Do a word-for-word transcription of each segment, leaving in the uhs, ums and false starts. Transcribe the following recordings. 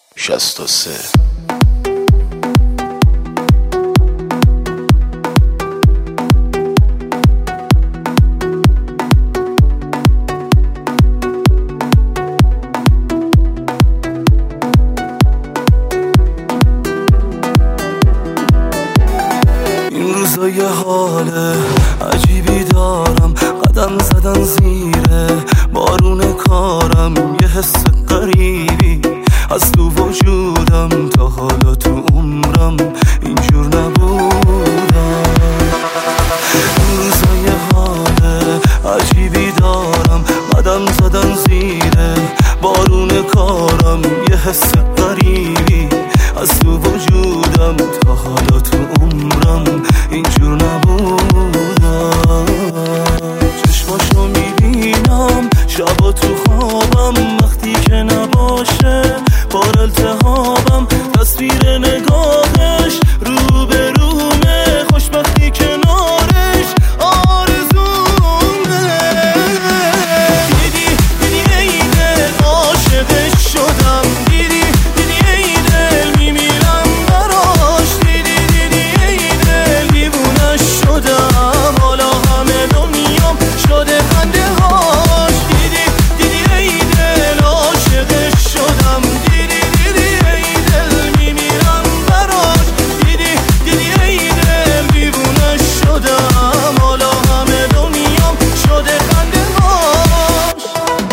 شصت و سه. این روزا یه حال عجیبی دارم، قدم زدن زیره بارون کارم، یه حس غریبی از تو وجودم، تا حالا تو عمرم اینجور نبودم. این روزا یه حال عجیبی دارم، قدم زدن زیره بارون کارم، یه حس غریبی از تو وجودم، تا حالا تو عمرم اینجور نبودم. چشماشو میبینم شبا تو خوابم، وقتی که نباشه بار التهابم، تصویر نگاهش رو به رومه، خوشبختی کنارش آرزومه. دیدی دیدی ای دل عاشقش شدم، دیدی دیدی ای دل میمیرم براش، دیدی دیدی ای دل دیوونش شدم، حالا همه دنیام شده خنده هاش. دیدی دیدی ای دل عاشقش شدم، دیدی دیدی ای دل میمیرم براش، دیدی دیدی ای دل دیوونش شدم، حالا همه دنیام شده خنده هاش.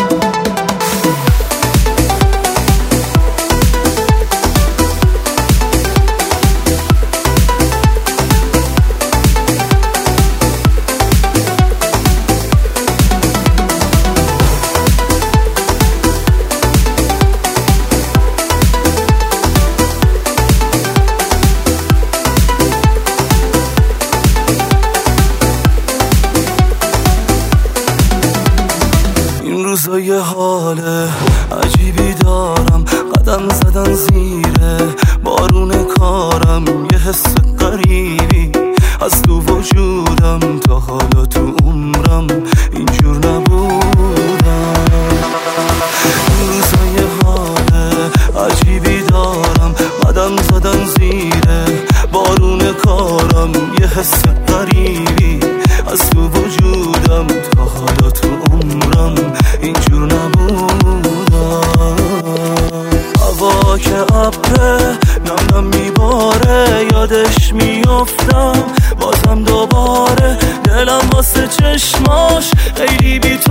این روزا یه حال عجیبی دارم، قدم زدن زیره بارون کارم، یه حس غریبی از تو وجودم، تا حالا تو عمرم اینجور نبودم. این روزا یه حال عجیبی دارم، قدم زدن زیره بارون کارم، یه حس غریبی از تو وجودم، تا حالا تو عمرم اینجور نبودم. هوا که ابره نم نم میباره، یادش میافتم بازم دوباره، دلم واسه چشماش خیلی بی